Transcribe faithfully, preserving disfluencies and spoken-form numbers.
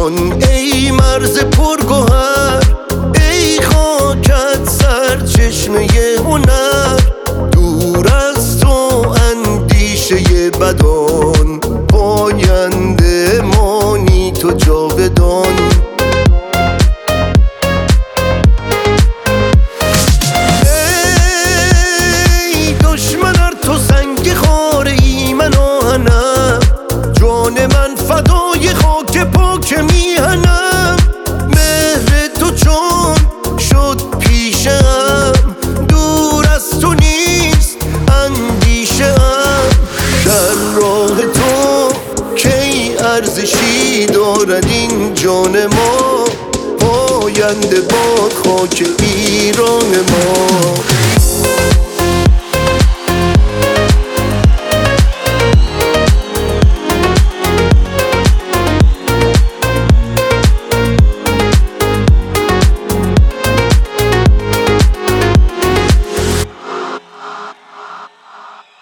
جان ای مرز پرگوهر، ای خاکت سرچشمه هنر. دور از تو اندیشه بدان، پاینده مانی تو جاودان. ای دشمن ار تو سنگ خاره ای من آهنم، جان من فدای خاک پاک میهنم. مهر تو چون شد پیشم، دور از تو نیست اندیشه ام. در راه تو کی ارزشی دارد این جان ما، پاینده باد خاک ایران ما.